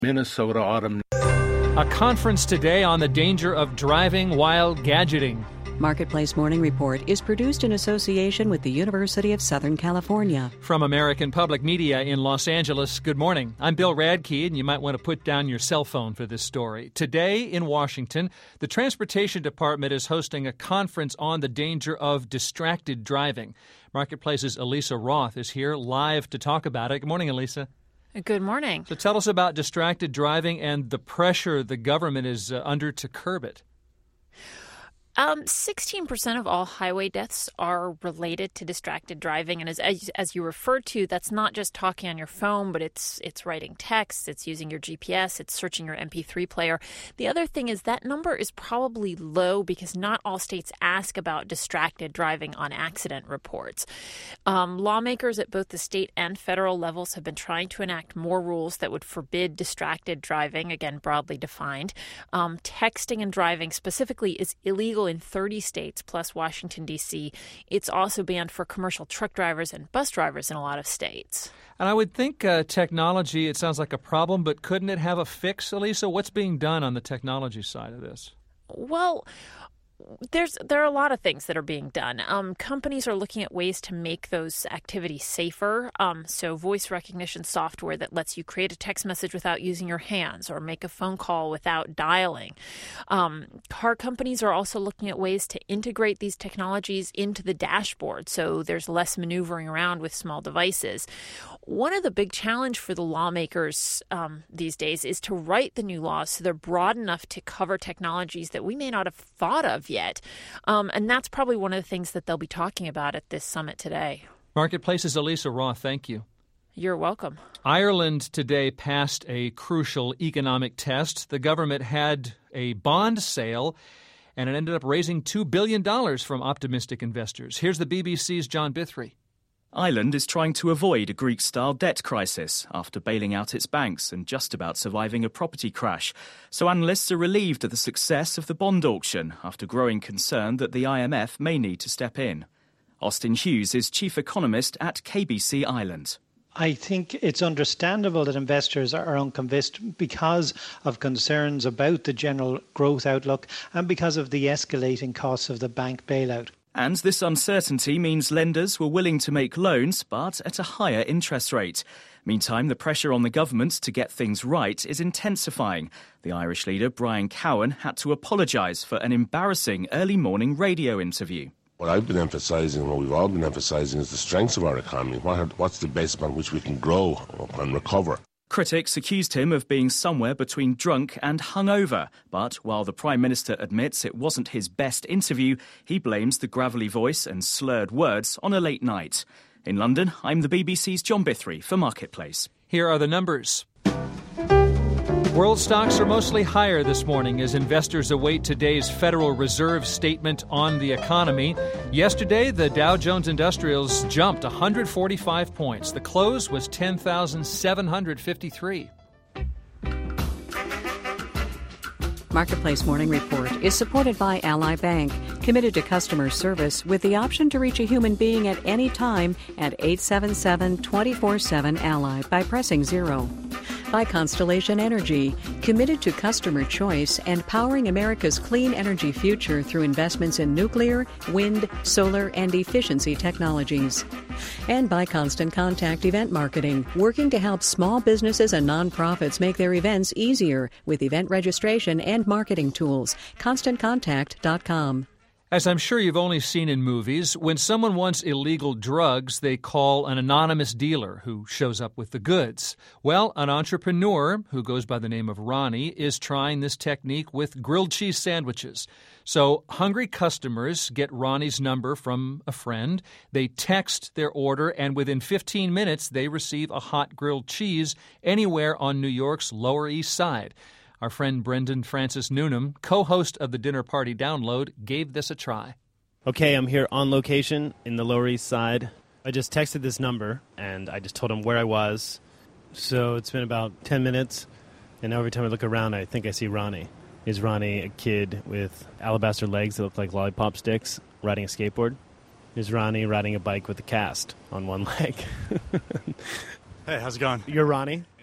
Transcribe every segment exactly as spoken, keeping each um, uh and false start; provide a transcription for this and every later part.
Minnesota autumn. A conference today on the danger of driving while gadgeting. Marketplace Morning Report is produced in association with the University of Southern California. From American Public Media in Los Angeles, good morning. I'm Bill Radke, and you might want to put down your cell phone for this story. Today in Washington, the Transportation Department is hosting a conference on the danger of distracted driving. Marketplace's Elisa Roth is here live to talk about it. Good morning, Elisa. Good morning. So tell us about distracted driving and the pressure the government is uh, under to curb it. Um, sixteen percent of all highway deaths are related to distracted driving. And as, as as you referred to, that's not just talking on your phone, but it's it's writing texts, it's using your G P S, it's searching your M P three player. The other thing is that number is probably low because not all states ask about distracted driving on accident reports. Um, lawmakers at both the state and federal levels have been trying to enact more rules that would forbid distracted driving, again, broadly defined. Um, texting and driving specifically is illegal in thirty states plus Washington, D C. It's also banned for commercial truck drivers and bus drivers in a lot of states. And I would think uh, technology, it sounds like a problem, but couldn't it have a fix, Elisa? What's being done on the technology side of this? Well, There's there are a lot of things that are being done. Um, companies are looking at ways to make those activities safer. Um, so voice recognition software that lets you create a text message without using your hands or make a phone call without dialing. Um, car companies are also looking at ways to integrate these technologies into the dashboard so there's less maneuvering around with small devices. One of the big challenge for the lawmakers um, these days is to write the new laws so they're broad enough to cover technologies that we may not have thought of yet. Um, and that's probably one of the things that they'll be talking about at this summit today. Marketplace's Elisa Roth, thank you. You're welcome. Ireland today passed a crucial economic test. The government had a bond sale, and it ended up raising two billion dollars from optimistic investors. Here's the B B C's John Bithry. Ireland is trying to avoid a Greek-style debt crisis after bailing out its banks and just about surviving a property crash. So analysts are relieved at the success of the bond auction after growing concern that the I M F may need to step in. Austin Hughes is chief economist at K B C Ireland. I think it's understandable that investors are unconvinced because of concerns about the general growth outlook and because of the escalating costs of the bank bailout. And this uncertainty means lenders were willing to make loans, but at a higher interest rate. Meantime, the pressure on the government to get things right is intensifying. The Irish leader, Brian Cowen, had to apologise for an embarrassing early morning radio interview. What I've been emphasising, what we've all been emphasising, is the strengths of our economy. What are, what's the base upon which we can grow and recover? Critics accused him of being somewhere between drunk and hungover. But while the Prime Minister admits it wasn't his best interview, he blames the gravelly voice and slurred words on a late night. In London, I'm the B B C's John Bithry for Marketplace. Here are the numbers. World stocks are mostly higher this morning as investors await today's Federal Reserve statement on the economy. Yesterday, the Dow Jones Industrials jumped one hundred forty-five points. The close was ten thousand seven hundred fifty-three. Marketplace Morning Report is supported by Ally Bank, committed to customer service with the option to reach a human being at any time at eight seven seven, two four seven, Ally by pressing zero. By Constellation Energy, committed to customer choice and powering America's clean energy future through investments in nuclear, wind, solar, and efficiency technologies. And by Constant Contact Event Marketing, working to help small businesses and nonprofits make their events easier with event registration and marketing tools. constant contact dot com. As I'm sure you've only seen in movies, when someone wants illegal drugs, they call an anonymous dealer who shows up with the goods. Well, an entrepreneur who goes by the name of Ronnie is trying this technique with grilled cheese sandwiches. So hungry customers get Ronnie's number from a friend. They text their order, and within fifteen minutes, they receive a hot grilled cheese anywhere on New York's Lower East Side. Our friend Brendan Francis Noonan, co-host of the Dinner Party Download, gave this a try. Okay, I'm here on location in the Lower East Side. I just texted this number, and I just told him where I was. So it's been about ten minutes, and now every time I look around, I think I see Ronnie. Is Ronnie a kid with alabaster legs that look like lollipop sticks riding a skateboard? Is Ronnie riding a bike with a cast on one leg? Hey, how's it going? You're Ronnie?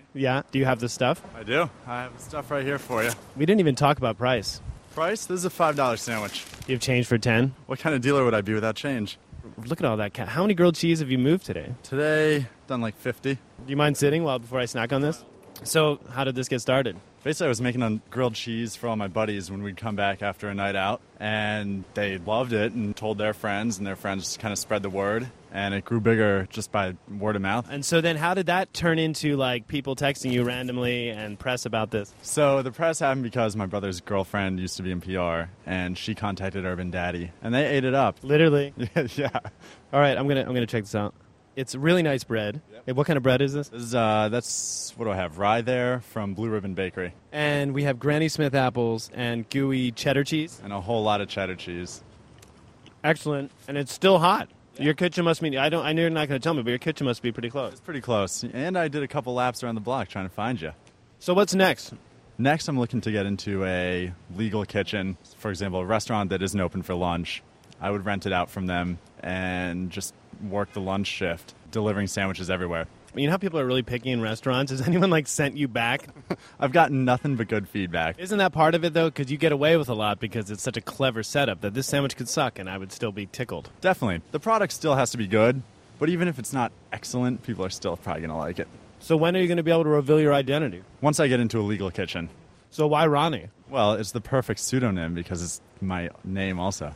Yeah? Do you have the stuff? I do. I have the stuff right here for you. We didn't even talk about price. Price? This is a five dollar sandwich. You have change for ten? What kind of dealer would I be without change? Look at all that. How many grilled cheese have you moved today? Today, done like fifty. Do you mind sitting while before I snack on this? So, how did this get started? Basically, I was making a grilled cheese for all my buddies when we'd come back after a night out, and they loved it and told their friends, and their friends kind of spread the word, and it grew bigger just by word of mouth. And so then how did that turn into, like, people texting you randomly and press about this? So the press happened because my brother's girlfriend used to be in P R, and she contacted Urban Daddy, and they ate it up. Literally? Yeah. All right, I'm gonna I'm gonna check this out. It's really nice bread. Yep. Hey, what kind of bread is this? This is, uh, that's, what do I have? Rye there from Blue Ribbon Bakery. And we have Granny Smith apples and gooey cheddar cheese. And a whole lot of cheddar cheese. Excellent. And it's still hot. Yeah. Your kitchen must be, I don't, I know you're not going to tell me, but your kitchen must be pretty close. It's pretty close. And I did a couple laps around the block trying to find you. So what's next? Next, I'm looking to get into a legal kitchen. For example, a restaurant that isn't open for lunch. I would rent it out from them and just work the lunch shift, delivering sandwiches everywhere. You know how people are really picky in restaurants? Has anyone, like, sent you back? I've gotten nothing but good feedback. Isn't that part of it, though? Because you get away with a lot because it's such a clever setup that this sandwich could suck and I would still be tickled. Definitely. The product still has to be good, but even if it's not excellent, people are still probably going to like it. So when are you going to be able to reveal your identity? Once I get into a legal kitchen. So why Ronnie? Well, it's the perfect pseudonym because it's my name also.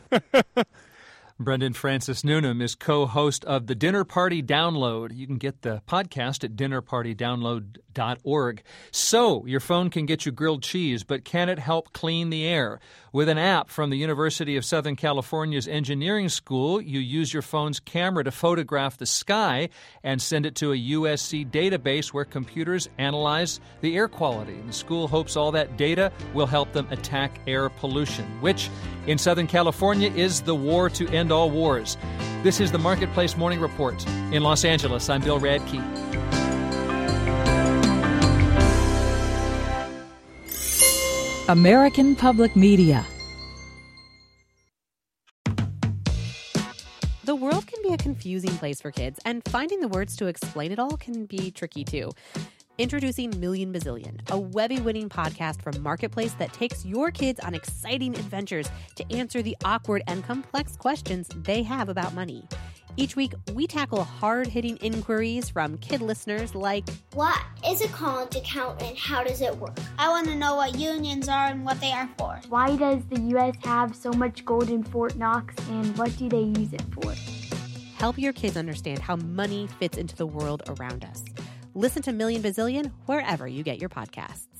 Brendan Francis Newnham is co-host of the Dinner Party Download. You can get the podcast at dinner party download dot org. So, your phone can get you grilled cheese, but can it help clean the air? With an app from the University of Southern California's Engineering School, you use your phone's camera to photograph the sky and send it to a U S C database where computers analyze the air quality. The school hopes all that data will help them attack air pollution, which in Southern California is the war to end all wars. This is the Marketplace Morning Report. In Los Angeles, I'm Bill Radke. American Public Media. The world can be a confusing place for kids, and finding the words to explain it all can be tricky too. Introducing Million Bazillion, a Webby-winning podcast from Marketplace that takes your kids on exciting adventures to answer the awkward and complex questions they have about money. Each week, we tackle hard-hitting inquiries from kid listeners like, what is a college account and how does it work? I want to know what unions are and what they are for. Why does the U S have so much gold in Fort Knox and what do they use it for? Help your kids understand how money fits into the world around us. Listen to Million Bazillion wherever you get your podcasts.